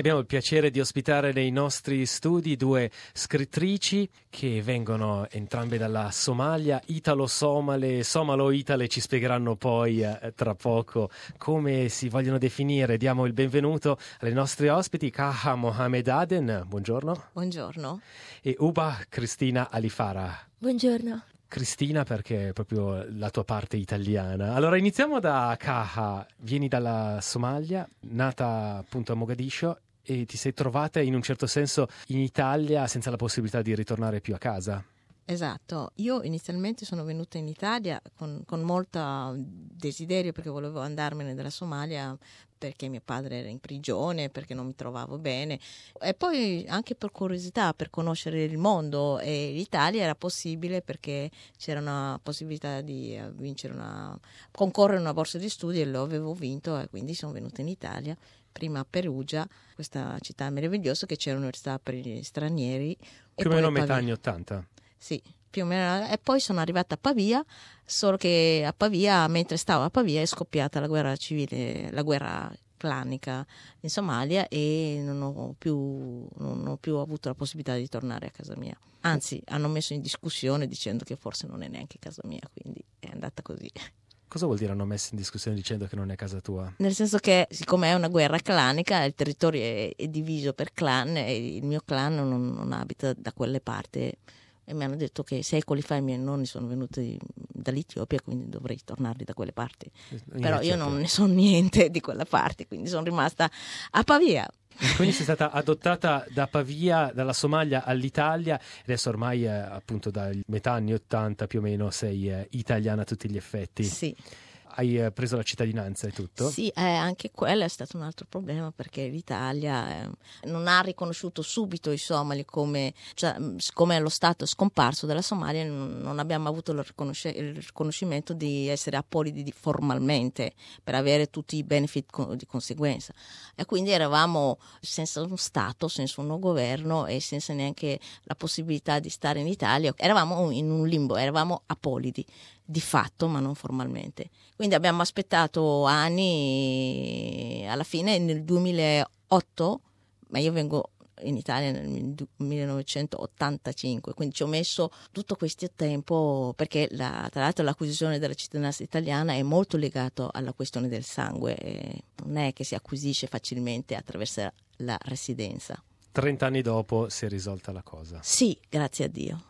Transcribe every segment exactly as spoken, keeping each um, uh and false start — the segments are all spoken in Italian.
Abbiamo il piacere di ospitare nei nostri studi due scrittrici che vengono entrambe dalla Somalia, italo-somale, somalo-itale, ci spiegheranno poi eh, tra poco come si vogliono definire. Diamo il benvenuto alle nostre ospiti, Kaha Mohamed Aden, buongiorno. Buongiorno. E Uba Cristina Alifara. Buongiorno. Cristina, perché è proprio la tua parte italiana. Allora iniziamo da Kaha, vieni dalla Somalia, nata appunto a Mogadiscio e ti sei trovata in un certo senso in Italia senza la possibilità di ritornare più a casa. Esatto, io inizialmente sono venuta in Italia con, con molto desiderio perché volevo andarmene dalla Somalia perché mio padre era in prigione, perché non mi trovavo bene e poi anche per curiosità, per conoscere il mondo, e l'Italia era possibile perché c'era una possibilità di vincere una concorrere a una borsa di studio e lo avevo vinto e quindi sono venuta in Italia. Prima a Perugia, questa città meravigliosa che c'è l'università per gli stranieri. Più o meno a metà anni ottanta. Sì, più o meno. E poi sono arrivata a Pavia, solo che a Pavia, mentre stavo a Pavia, è scoppiata la guerra civile, la guerra clanica in Somalia e non ho più, non ho più avuto la possibilità di tornare a casa mia. Anzi, hanno messo in discussione dicendo che forse non è neanche casa mia, quindi è andata così. Cosa vuol dire hanno messo in discussione dicendo che non è casa tua? Nel senso che, siccome è una guerra clanica, il territorio è, è diviso per clan e il mio clan non, non abita da quelle parti. E mi hanno detto che secoli fa i miei nonni sono venuti dall'Etiopia, quindi dovrei tornarli da quelle parti. In Però Etiopia. io non ne so niente di quella parte, quindi sono rimasta a Pavia. Quindi sei stata adottata da Pavia, dalla Somalia all'Italia, adesso ormai eh, appunto da metà anni ottanta più o meno sei eh, italiana a tutti gli effetti. Sì. Hai eh, preso la cittadinanza e tutto? Sì, eh, anche quello è stato un altro problema perché l'Italia eh, non ha riconosciuto subito i somali come, cioè, siccome lo Stato è scomparso dalla Somalia, non, non abbiamo avuto il, riconosce, il riconoscimento di essere apolidi di, formalmente per avere tutti i benefit co- di conseguenza. E quindi eravamo senza uno Stato, senza un governo e senza neanche la possibilità di stare in Italia. Eravamo in un limbo, eravamo apolidi. Di fatto, ma non formalmente. Quindi abbiamo aspettato anni, alla fine nel duemilaotto, ma io vengo in Italia nel millenovecentottantacinque, quindi ci ho messo tutto questo tempo perché la, tra l'altro l'acquisizione della cittadinanza italiana è molto legato alla questione del sangue, e non è che si acquisisce facilmente attraverso la residenza. Trent'anni dopo si è risolta la cosa. Sì, grazie a Dio.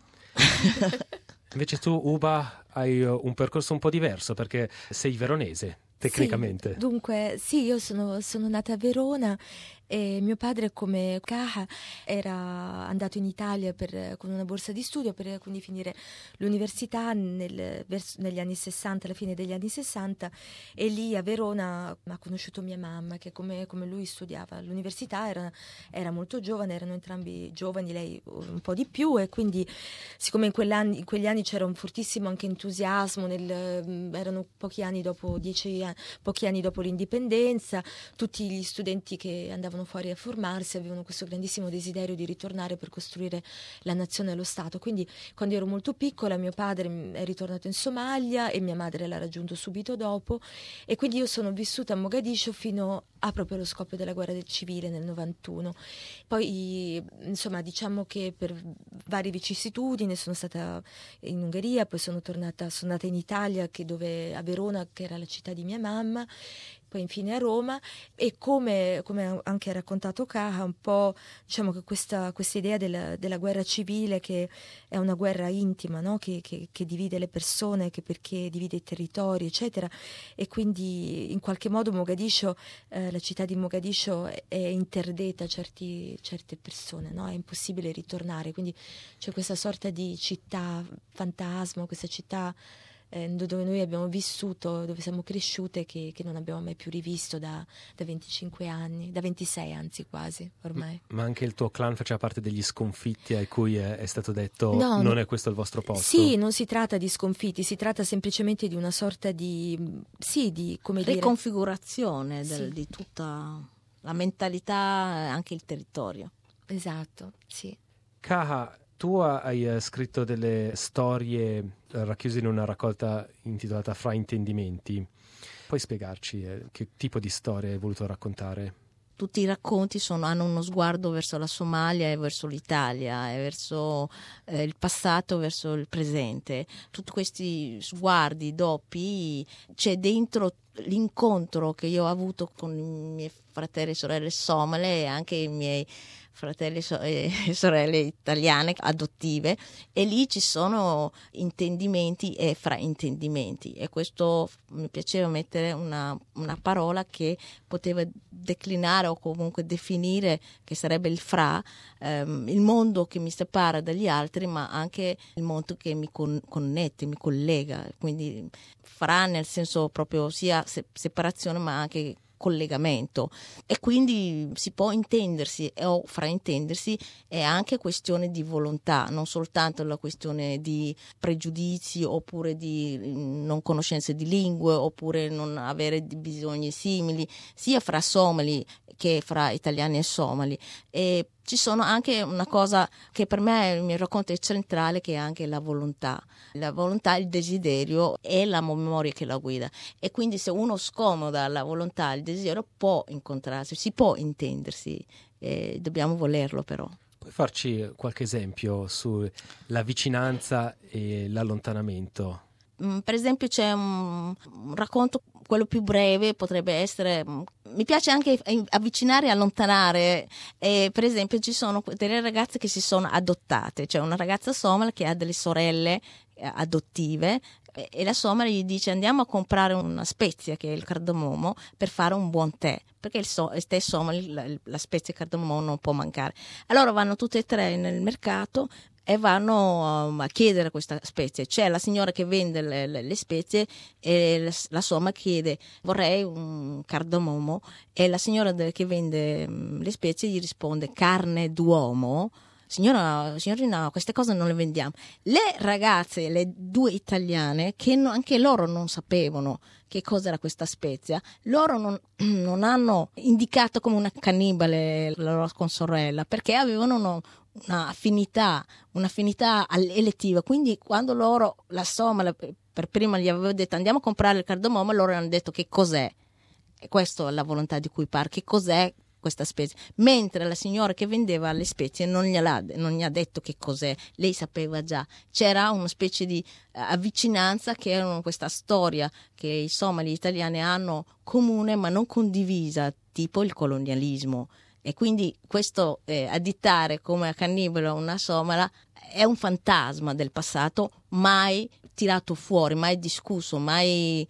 Invece tu, Uba, hai un percorso un po' diverso perché sei veronese, tecnicamente. Sì, dunque, sì, io sono, sono nata a Verona e mio padre, come Kaha, era andato in Italia per, con una borsa di studio per quindi finire l'università nel, verso, negli anni sessanta, alla fine degli anni sessanta, e lì a Verona ha conosciuto mia mamma che come, come lui studiava all'università, era, era molto giovane, erano entrambi giovani, lei un po' di più, e quindi siccome in, quell'anni, in quegli anni c'era un fortissimo anche entusiasmo, nel, erano pochi anni dopo, dieci anni, pochi anni dopo l'indipendenza, tutti gli studenti che andavano fuori a formarsi avevano questo grandissimo desiderio di ritornare per costruire la nazione e lo Stato. Quindi quando ero molto piccola mio padre è ritornato in Somalia e mia madre l'ha raggiunto subito dopo, e quindi io sono vissuta a Mogadiscio fino a proprio lo scoppio della guerra del civile nel novantuno. Poi insomma diciamo che per varie vicissitudini sono stata in Ungheria, poi sono tornata, sono andata in Italia, che dove, a Verona, che era la città di mia mamma, poi infine a Roma, e come, come anche ha raccontato Kaha, un po' diciamo che questa, questa idea della, della guerra civile, che è una guerra intima, no? che, che, che divide le persone, che perché divide i territori, eccetera, e quindi in qualche modo Mogadiscio, eh, la città di Mogadiscio è interdetta a certi, certe persone, no? È impossibile ritornare, quindi c'è questa sorta di città fantasma, questa città dove noi abbiamo vissuto, dove siamo cresciute, che, che non abbiamo mai più rivisto da, da venticinque anni, da ventisei anzi quasi ormai. Ma anche il tuo clan faceva parte degli sconfitti a cui è, è stato detto no, non è questo il vostro posto? Sì, non si tratta di sconfitti, si tratta semplicemente di una sorta di, sì, di come riconfigurazione dire... del, sì. di tutta la mentalità e anche il territorio. Esatto, sì. Kaha, tu hai eh, scritto delle storie eh, racchiuse in una raccolta intitolata Fraintendimenti. Puoi spiegarci eh, che tipo di storia hai voluto raccontare? tutti i racconti sono, hanno uno sguardo verso la Somalia e verso l'Italia, e verso eh, il passato, verso il presente. Tutti questi sguardi doppi, c'è dentro l'incontro che io ho avuto con i miei fratelli e sorelle somale e anche i miei fratelli e sorelle italiane adottive, e lì ci sono intendimenti e fraintendimenti, e questo mi piaceva mettere una, una parola che poteva declinare o comunque definire, che sarebbe il fra, ehm, il mondo che mi separa dagli altri, ma anche il mondo che mi con, connette, mi collega, quindi fra nel senso proprio sia se, separazione ma anche collegamento, e quindi si può intendersi o fraintendersi. È anche questione di volontà, non soltanto la questione di pregiudizi oppure di non conoscenze di lingue oppure non avere bisogni simili, sia fra somali che fra italiani e somali. E ci sono anche una cosa che per me il mio racconto è centrale, che è anche la volontà. La volontà, il desiderio e la memoria che la guida. E quindi se uno scomoda la volontà, il desiderio, può incontrarsi, si può intendersi, eh, dobbiamo volerlo però. Puoi farci qualche esempio sulla vicinanza e l'allontanamento? Mm, per esempio c'è un, un racconto, quello più breve potrebbe essere, mi piace anche avvicinare e allontanare, e per esempio ci sono delle ragazze che si sono adottate, cioè una ragazza somala che ha delle sorelle adottive, e la somala gli dice andiamo a comprare una spezia che è il cardamomo per fare un buon tè, perché il, so, il tè somali, la, la spezia cardamomo non può mancare. Allora vanno tutte e tre nel mercato e vanno um, a chiedere questa spezia. C'è la signora che vende le, le, le spezie e la, la somma chiede vorrei un cardamomo, e la signora de, che vende um, le spezie gli risponde carne d'uomo. Signora, signorina, queste cose non le vendiamo. Le ragazze, le due italiane, che no, anche loro non sapevano che cosa era questa spezia, loro non, non hanno indicato come una cannibale la loro consorella, perché avevano uno, una affinità, un'affinità elettiva. Quindi quando loro, la somala, per prima gli avevo detto andiamo a comprare il cardamomo, loro hanno detto che cos'è. E questa è la volontà di cui parlo, che cos'è questa spezia, mentre la signora che vendeva le spezie non gliela, non gli ha detto che cos'è, lei sapeva già. C'era una specie di uh, avvicinanza, che era questa storia che i somali italiani hanno comune ma non condivisa, tipo il colonialismo. E quindi questo eh, additare come cannibale una somala è un fantasma del passato, mai tirato fuori, mai discusso, mai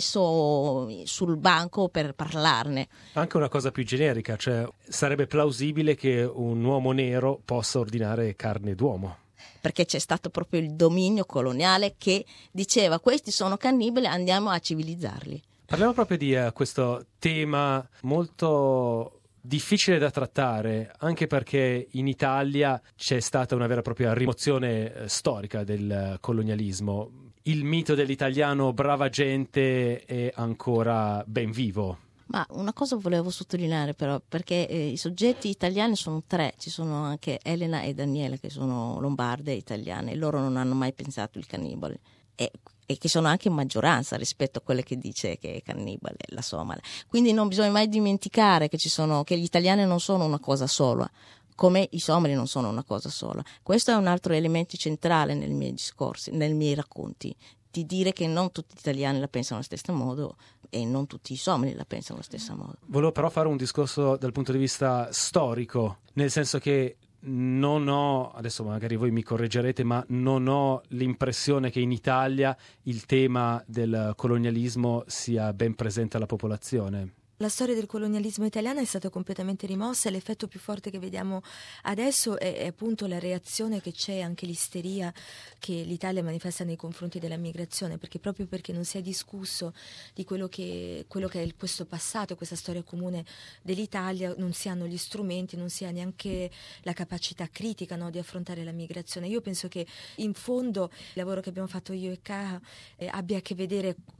messo sul banco per parlarne. Anche una cosa più generica, cioè sarebbe plausibile che un uomo nero possa ordinare carne d'uomo, perché c'è stato proprio il dominio coloniale che diceva questi sono cannibali, andiamo a civilizzarli. Parliamo proprio di uh, questo tema molto difficile da trattare, anche perché in Italia c'è stata una vera e propria rimozione eh, storica del eh, colonialismo. Il mito dell'italiano brava gente è ancora ben vivo. Ma una cosa volevo sottolineare però, perché eh, i soggetti italiani sono tre, ci sono anche Elena e Daniela che sono lombarde e italiane, e loro non hanno mai pensato il cannibale. E e che sono anche in maggioranza rispetto a quelle che dice che è cannibale la somala. Quindi non bisogna mai dimenticare che ci sono, che gli italiani non sono una cosa sola, come i somali non sono una cosa sola. Questo è un altro elemento centrale nei miei discorsi, nei miei racconti, di dire che non tutti gli italiani la pensano allo stesso modo e non tutti i somali la pensano allo stesso modo. Volevo però fare un discorso dal punto di vista storico, nel senso che non ho, adesso magari voi mi correggerete, ma non ho l'impressione che in Italia il tema del colonialismo sia ben presente alla popolazione. La storia del colonialismo italiano è stata completamente rimossa, e l'effetto più forte che vediamo adesso è, è appunto la reazione che c'è, anche l'isteria che l'Italia manifesta nei confronti della migrazione, perché proprio perché non si è discusso di quello che, quello che è il, questo passato, questa storia comune dell'Italia, non si hanno gli strumenti, non si ha neanche la capacità critica, no, di affrontare la migrazione. Io penso che in fondo il lavoro che abbiamo fatto io e Caha eh, abbia a che vedere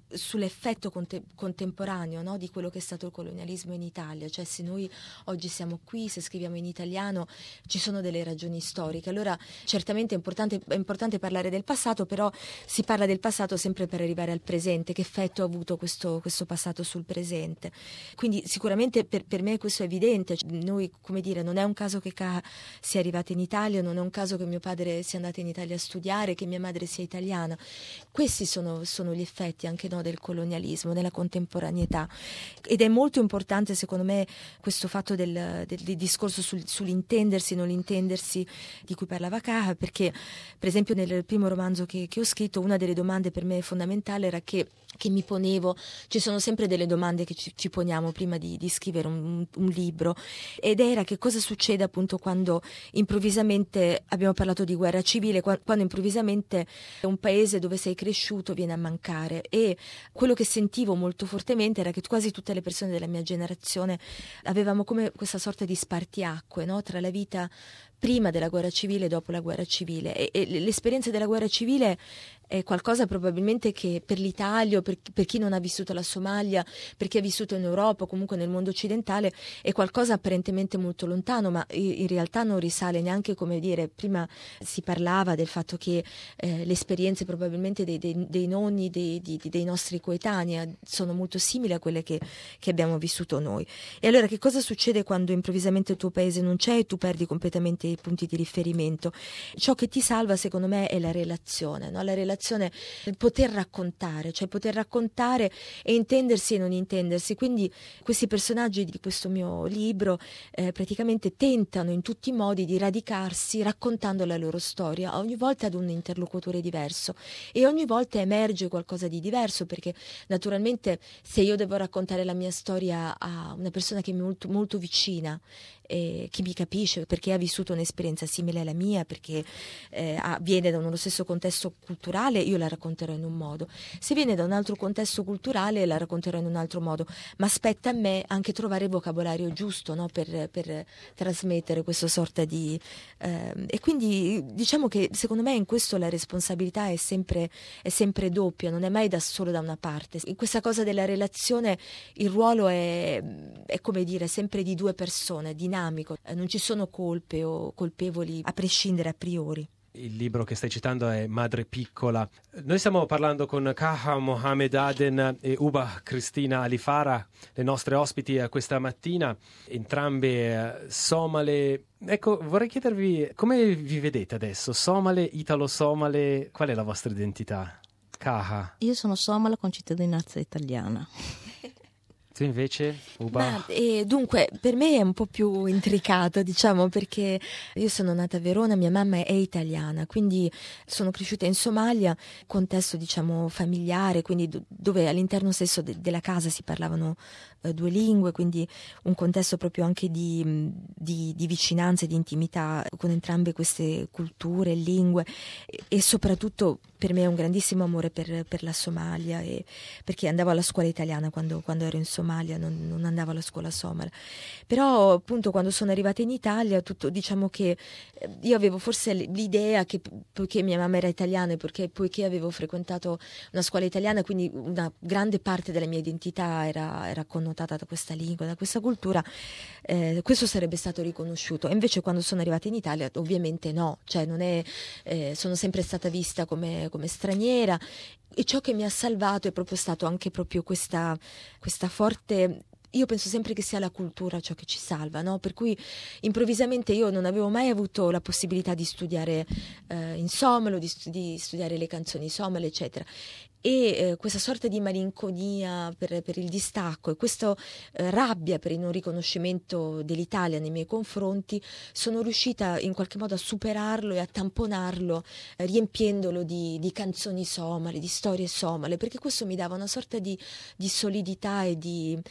sull'effetto conte- contemporaneo, no, di quello che è stato il colonialismo in Italia. Cioè, se noi oggi siamo qui, se scriviamo in italiano, ci sono delle ragioni storiche. Allora certamente è importante, è importante parlare del passato, però si parla del passato sempre per arrivare al presente. Che effetto ha avuto questo, questo passato sul presente? Quindi sicuramente per, per me questo è evidente. Noi, come dire, non è un caso che Caja sia arrivata in Italia, non è un caso che mio padre sia andato in Italia a studiare, che mia madre sia italiana. Questi sono, sono gli effetti anche, no, del colonialismo, della contemporaneità, ed è molto importante secondo me questo fatto del, del, del discorso sul, sull'intendersi, non intendersi di cui parlava Caja, perché per esempio nel primo romanzo che, che ho scritto una delle domande per me fondamentale era che che mi ponevo, ci sono sempre delle domande che ci, ci poniamo prima di, di scrivere un, un libro, ed era che cosa succede appunto quando improvvisamente, abbiamo parlato di guerra civile, quando, quando improvvisamente un paese dove sei cresciuto viene a mancare. E quello che sentivo molto fortemente era che quasi tutte le persone della mia generazione avevamo come questa sorta di spartiacque, no? Tra la vita prima della guerra civile e dopo la guerra civile, e, e l'esperienza della guerra civile è qualcosa probabilmente che per l'Italia, per, per chi non ha vissuto la Somalia, per chi ha vissuto in Europa o comunque nel mondo occidentale, è qualcosa apparentemente molto lontano, ma in, in realtà non risale neanche, come dire, prima si parlava del fatto che eh, le esperienze probabilmente dei, dei, dei nonni, dei, dei, dei nostri coetanei sono molto simili a quelle che, che abbiamo vissuto noi. E allora che cosa succede quando improvvisamente il tuo paese non c'è e tu perdi completamente i punti di riferimento? Ciò che ti salva secondo me è la relazione, no? La relazione, il poter raccontare, cioè poter raccontare e intendersi e non intendersi. Quindi questi personaggi di questo mio libro eh, praticamente tentano in tutti i modi di radicarsi raccontando la loro storia, ogni volta ad un interlocutore diverso, e ogni volta emerge qualcosa di diverso, perché naturalmente se io devo raccontare la mia storia a una persona che mi è molto, molto vicina, eh, che mi capisce perché ha vissuto un'esperienza simile alla mia, perché eh, ha, viene da uno stesso contesto culturale, io la racconterò in un modo. Se viene da un altro contesto culturale, la racconterò in un altro modo, ma spetta a me anche trovare il vocabolario giusto, no? per, per trasmettere questa sorta di eh, e quindi diciamo che secondo me in questo la responsabilità è sempre, è sempre doppia, non è mai da solo da una parte. In questa cosa della relazione il ruolo è, è come dire sempre di due persone, dinamico, non ci sono colpe o colpevoli a prescindere a priori. Il libro che stai citando è Madre Piccola. Noi stiamo parlando con Caja Mohamed Aden e Uba Cristina Alifara, le nostre ospiti questa mattina, entrambe somale. Ecco, vorrei chiedervi come vi vedete adesso? Somale, italo-somale, qual è la vostra identità? Caja? Io sono somala con cittadinanza italiana. Tu invece, Uba? Ma, eh, dunque, per me è un po' più intricato, diciamo, perché io sono nata a Verona, mia mamma è italiana, quindi sono cresciuta in Somalia, contesto, diciamo, familiare, quindi do- dove all'interno stesso de- della casa si parlavano eh, due lingue, quindi un contesto proprio anche di, di, di vicinanza e di intimità con entrambe queste culture, lingue, e, e soprattutto per me è un grandissimo amore per, per la Somalia, e, perché andavo alla scuola italiana quando, quando ero in Somalia, non, non andavo alla scuola somala. Però appunto quando sono arrivata in Italia, tutto, diciamo che io avevo forse l'idea che poiché mia mamma era italiana e perché, poiché avevo frequentato una scuola italiana, quindi una grande parte della mia identità era, era connotata da questa lingua, da questa cultura, eh, questo sarebbe stato riconosciuto. E invece quando sono arrivata in Italia ovviamente no, cioè non è, eh, sono sempre stata vista come, come straniera, e ciò che mi ha salvato è proprio stato anche proprio questa, questa forte... Io penso sempre che sia la cultura ciò che ci salva, no? Per cui improvvisamente io non avevo mai avuto la possibilità di studiare eh, in somalo, di, stu- di studiare le canzoni somale, eccetera. E eh, questa sorta di malinconia per, per il distacco e questa eh, rabbia per il non riconoscimento dell'Italia nei miei confronti, sono riuscita in qualche modo a superarlo e a tamponarlo, eh, riempiendolo di, di canzoni somale, di storie somale, perché questo mi dava una sorta di, di solidità e di, e di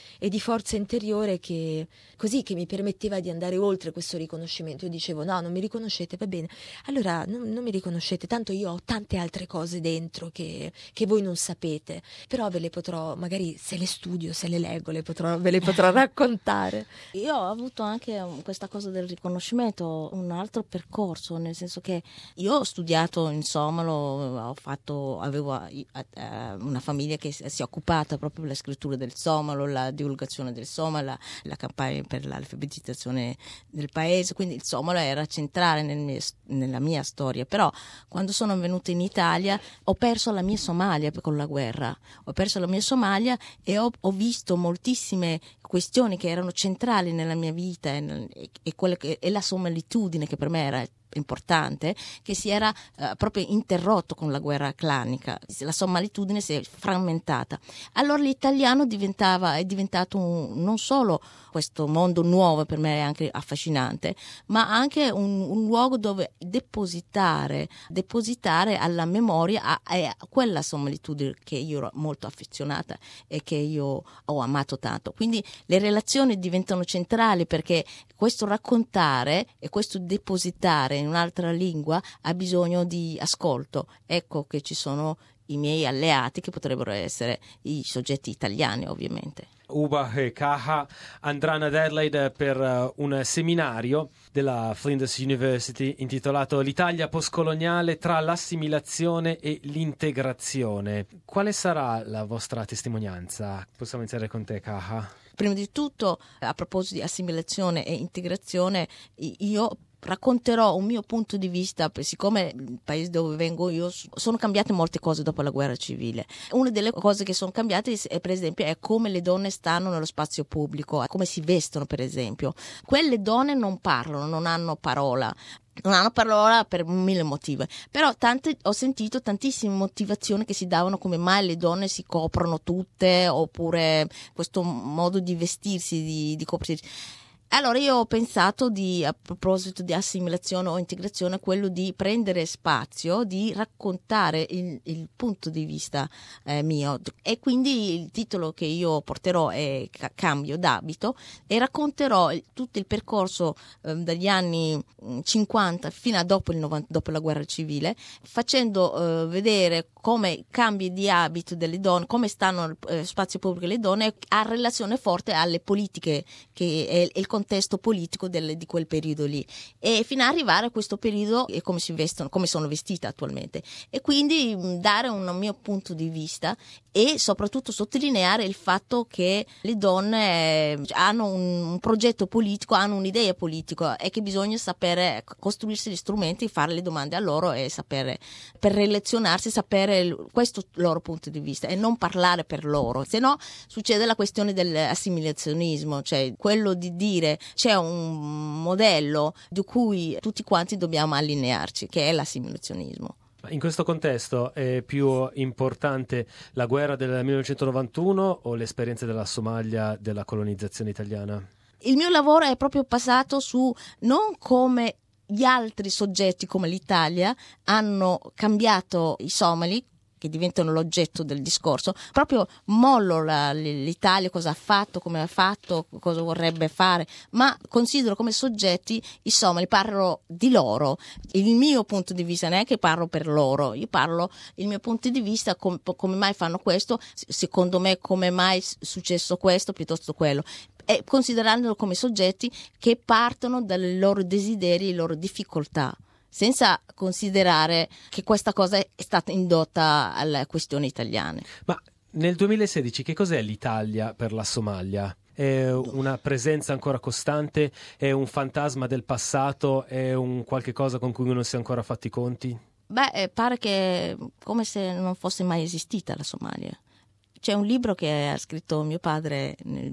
forza interiore che così che mi permetteva di andare oltre questo riconoscimento. Io dicevo no, non mi riconoscete, va bene, allora non, non mi riconoscete, tanto io ho tante altre cose dentro che, che voi non sapete, però ve le potrò, magari se le studio, se le leggo, le potrò, ve le potrò raccontare. Io ho avuto anche questa cosa del riconoscimento, un altro percorso, nel senso che io ho studiato in somalo, ho fatto, avevo eh, una famiglia che si è occupata proprio della scrittura del somalo, la divulgazione del somalo, la, la campagna per l'alfabetizzazione del paese, quindi il somalo era centrale nel mie, nella mia storia. Però quando sono venuta in Italia ho perso la mia Somalia con la guerra, ho perso la mia Somalia e ho, ho visto moltissime questioni che erano centrali nella mia vita e, e, quelle che, e la somalitude che per me era importante, che si era eh, proprio interrotto con la guerra clanica, la somalitude si è frammentata. Allora l'italiano diventava, è diventato un, non solo questo mondo nuovo, per me è anche affascinante, ma anche un, un luogo dove depositare, depositare alla memoria a, a quella somalitude che io ero molto affezionata e che io ho amato tanto. Quindi le relazioni diventano centrali, perché questo raccontare e questo depositare in un'altra lingua ha bisogno di ascolto. Ecco che ci sono i miei alleati, che potrebbero essere i soggetti italiani, ovviamente. Uba e Kaha andranno ad Adelaide per uh, un seminario della Flinders University intitolato L'Italia postcoloniale tra l'assimilazione e l'integrazione. Quale sarà la vostra testimonianza? Possiamo iniziare con te, Kaha. Prima di tutto, a proposito di assimilazione e integrazione, io racconterò un mio punto di vista, siccome il paese dove vengo io sono cambiate molte cose dopo la guerra civile. Una delle cose che sono cambiate è, per esempio, è come le donne stanno nello spazio pubblico, come si vestono, per esempio. Quelle donne non parlano, non hanno parola. Non hanno parola per mille motivi, però tante, ho sentito tantissime motivazioni che si davano, come mai le donne si coprono tutte, oppure questo modo di vestirsi, di, di coprirsi. Allora io ho pensato di, a proposito di assimilazione o integrazione, quello di prendere spazio, di raccontare il, il punto di vista eh, mio, e quindi il titolo che io porterò è Cambio d'abito, e racconterò il, tutto il percorso eh, dagli anni cinquanta fino a dopo, il novanta, dopo la guerra civile, facendo eh, vedere come cambi di abito delle donne, come stanno nel eh, spazio pubblico le donne, ha relazione forte alle politiche che è, è il contesto politico del, di quel periodo lì, e fino ad arrivare a questo periodo e come si vestono, come sono vestite attualmente, e quindi mh, dare un mio punto di vista e soprattutto sottolineare il fatto che le donne eh, hanno un, un progetto politico, hanno un'idea politica, e che bisogna sapere costruirsi gli strumenti, fare le domande a loro e sapere, per relazionarsi, sapere il, questo loro punto di vista, e non parlare per loro, se no succede la questione dell'assimilazionismo, cioè quello di dire c'è un modello di cui tutti quanti dobbiamo allinearci, che è l'assimilazionismo. In questo contesto è più importante la guerra del millenovecentonovantuno o l'esperienza della Somalia della colonizzazione italiana? Il mio lavoro è proprio basato su non come gli altri soggetti come l'Italia hanno cambiato i somali, che diventano l'oggetto del discorso, proprio mollo la, l'Italia cosa ha fatto, come ha fatto, cosa vorrebbe fare, ma considero come soggetti i somali, parlo di loro, il mio punto di vista, non è che parlo per loro, io parlo il mio punto di vista, com, come mai fanno questo, secondo me come mai è successo questo piuttosto quello, e considerandolo come soggetti che partono dai loro desideri e le loro difficoltà, senza considerare che questa cosa è stata indotta alle questioni italiane. Ma nel duemilasedici che cos'è l'Italia per la Somalia? È una presenza ancora costante? È un fantasma del passato? È un qualche cosa con cui non si è ancora fatti i conti? Beh, pare che come se non fosse mai esistita la Somalia. C'è un libro che ha scritto mio padre nel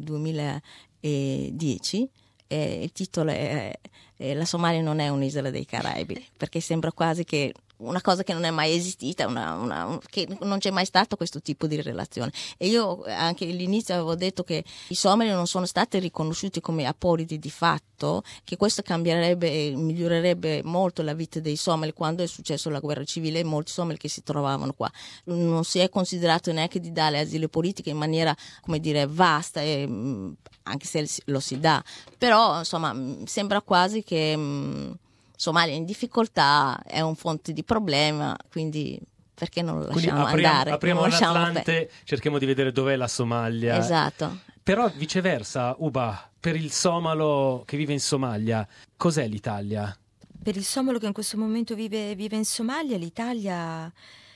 duemiladieci, e il titolo è, è La Somalia non è un'isola dei Caraibi, perché sembra quasi che una cosa che non è mai esistita, una, una, che non c'è mai stato questo tipo di relazione. E io anche all'inizio avevo detto che i somali non sono stati riconosciuti come apolidi di fatto, che questo cambierebbe e migliorerebbe molto la vita dei somali. Quando è successo la guerra civile, molti somali che si trovavano qua non si è considerato neanche di dare asilo politico in maniera, come dire, vasta, e, anche se lo si dà, però insomma sembra quasi che mh, Somalia in difficoltà è un fonte di problema, quindi perché non lo lasciamo quindi apriamo, andare? apriamo non lasciamo l'Atlante, pe- cerchiamo di vedere dov'è la Somalia. Esatto. Però viceversa, Uba, per il somalo che vive in Somalia, cos'è l'Italia? Per il somalo che in questo momento vive, vive in Somalia, l'Italia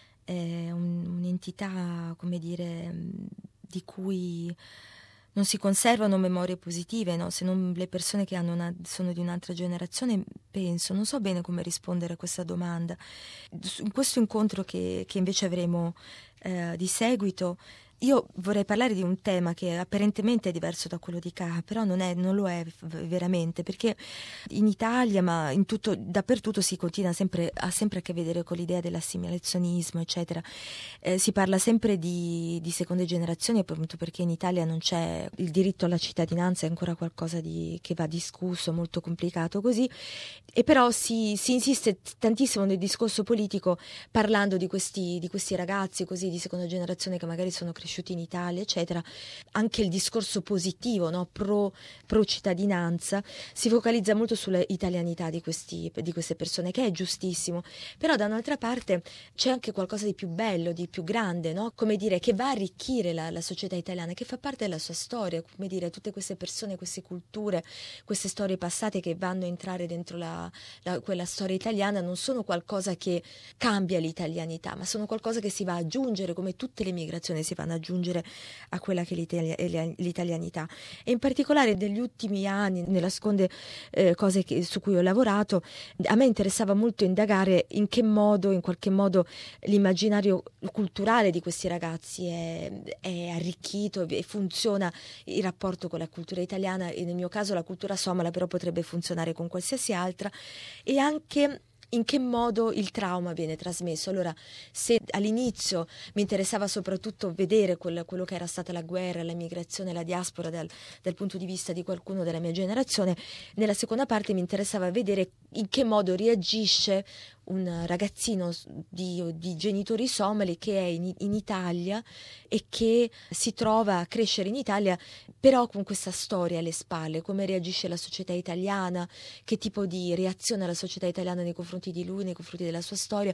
è un, un'entità, come dire, di cui non si conservano memorie positive, no? Se non le persone che hanno una, sono di un'altra generazione, penso, non so bene come rispondere a questa domanda. In questo incontro che, che invece avremo eh, di seguito, io vorrei parlare di un tema che apparentemente è diverso da quello di Caha, però non, è, non lo è veramente, perché in Italia, ma in tutto, dappertutto si continua sempre, ha sempre a che vedere con l'idea dell'assimilazionismo, eccetera. Eh, si parla sempre di, di seconde generazioni, appunto perché in Italia non c'è il diritto alla cittadinanza, è ancora qualcosa di, che va discusso, molto complicato così, e però si, si insiste tantissimo nel discorso politico parlando di questi, di questi ragazzi così di seconda generazione che magari sono cresciuti in Italia, eccetera. Anche il discorso positivo, no? pro, pro cittadinanza, si focalizza molto sulla italianità di, questi, di queste persone, che è giustissimo, però da un'altra parte c'è anche qualcosa di più bello, di più grande, no? Come dire, che va a arricchire la, la società italiana, che fa parte della sua storia, come dire, tutte queste persone, queste culture, queste storie passate che vanno a entrare dentro la, la, quella storia italiana, non sono qualcosa che cambia l'italianità, ma sono qualcosa che si va ad aggiungere, come tutte le migrazioni si vanno ad aggiungere a quella che è l'italianità. E in particolare negli ultimi anni, nelle seconde eh, cose che, su cui ho lavorato, a me interessava molto indagare in che modo, in qualche modo, l'immaginario culturale di questi ragazzi è, è arricchito e funziona il rapporto con la cultura italiana, e nel mio caso la cultura somala, però potrebbe funzionare con qualsiasi altra, e anche in che modo il trauma viene trasmesso. Allora, se all'inizio mi interessava soprattutto vedere quel, quello che era stata la guerra, la migrazione, la diaspora dal, dal punto di vista di qualcuno della mia generazione, nella seconda parte mi interessava vedere in che modo reagisce un ragazzino di, di genitori somali che è in, in Italia e che si trova a crescere in Italia, però con questa storia alle spalle, come reagisce la società italiana, che tipo di reazione ha la società italiana nei confronti di lui, nei confronti della sua storia,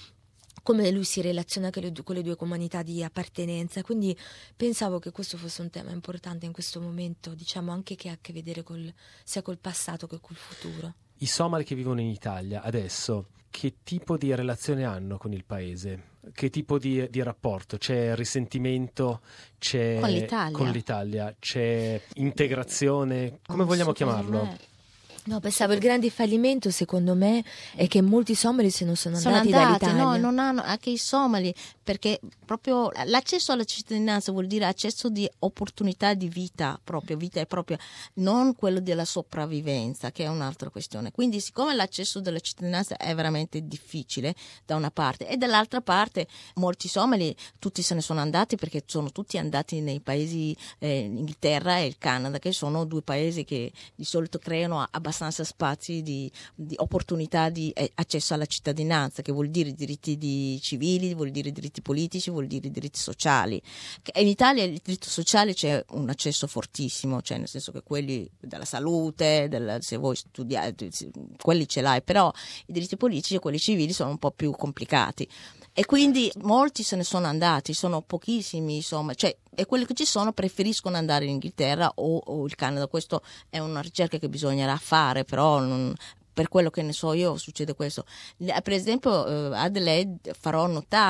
come lui si relaziona con le, con le due comunità di appartenenza. Quindi pensavo che questo fosse un tema importante in questo momento, diciamo anche che ha a che vedere col, sia col passato che col futuro. I somali che vivono in Italia adesso, che tipo di relazione hanno con il paese? Che tipo di, di rapporto? C'è risentimento? C'è con l'Italia? Con l'Italia? C'è integrazione? Come oh, vogliamo chiamarlo? Me. No, pensavo il grande fallimento, secondo me, è che molti somali se non sono, sono andati, andati dall'Italia. No, non hanno, anche i somali, perché proprio l'accesso alla cittadinanza vuol dire accesso di opportunità di vita, proprio vita è propria, non quello della sopravvivenza, che è un'altra questione. Quindi, siccome l'accesso della cittadinanza è veramente difficile da una parte, e dall'altra parte molti somali tutti se ne sono andati, perché sono tutti andati nei paesi eh, Inghilterra e il Canada, che sono due paesi che di solito creano abbastanza spazi di, di opportunità di eh, accesso alla cittadinanza, che vuol dire diritti di civili, vuol dire diritti politici, vuol dire diritti sociali. In Italia il diritto sociale c'è un accesso fortissimo, cioè nel senso che quelli della salute, del, se vuoi studiare, quelli ce l'hai, però i diritti politici e quelli civili sono un po' più complicati. E quindi molti se ne sono andati, sono pochissimi, insomma, cioè, e quelli che ci sono preferiscono andare in Inghilterra o, o il Canada. Questo è una ricerca che bisognerà fare, però non, per quello che ne so io succede questo. Per esempio Adelaide farò notare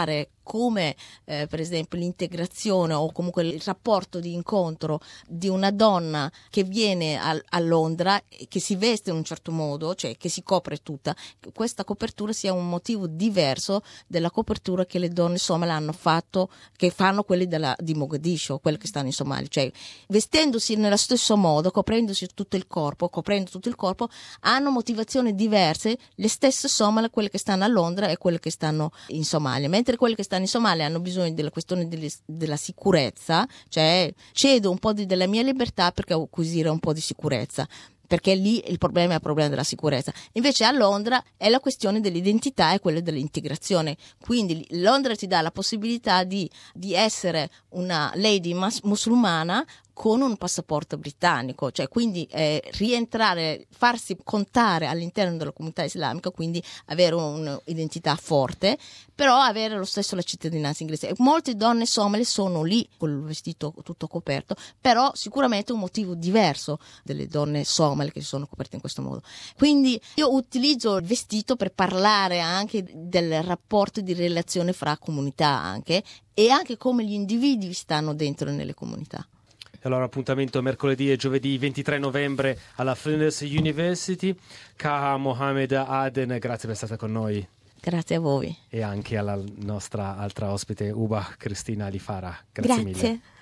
come eh, per esempio l'integrazione o comunque il rapporto di incontro di una donna che viene a, a Londra, che si veste in un certo modo, cioè che si copre tutta, questa copertura sia un motivo diverso della copertura che le donne somale hanno fatto, che fanno quelli della, di Mogadiscio, quelli che stanno in Somalia, cioè vestendosi nello stesso modo, coprendosi tutto il corpo, coprendo tutto il corpo, hanno motivazioni diverse, le stesse somale, quelle che stanno a Londra e quelle che stanno in Somalia, mentre quelle che stanno in Somalia hanno bisogno della questione delle, della sicurezza, cioè cedo un po' di, della mia libertà perché acquisire un po' di sicurezza, perché lì il problema è il problema della sicurezza. Invece a Londra è la questione dell'identità e quella dell'integrazione. Quindi Londra ti dà la possibilità di, di essere una lady mas- musulmana con un passaporto britannico, cioè quindi eh, rientrare, farsi contare all'interno della comunità islamica, quindi avere un'identità forte, però avere lo stesso la cittadinanza inglese. E molte donne somale sono lì col vestito tutto coperto, però sicuramente un motivo diverso delle donne somale che sono coperte in questo modo. Quindi io utilizzo il vestito per parlare anche del rapporto di relazione fra comunità anche, e anche come gli individui stanno dentro nelle comunità. Allora appuntamento mercoledì e giovedì ventitré novembre alla Flinders University. Kaha Mohamed Aden, grazie per essere stata con noi. Grazie a voi. E anche alla nostra altra ospite Uba Cristina Alifara. Grazie, Grazie. mille.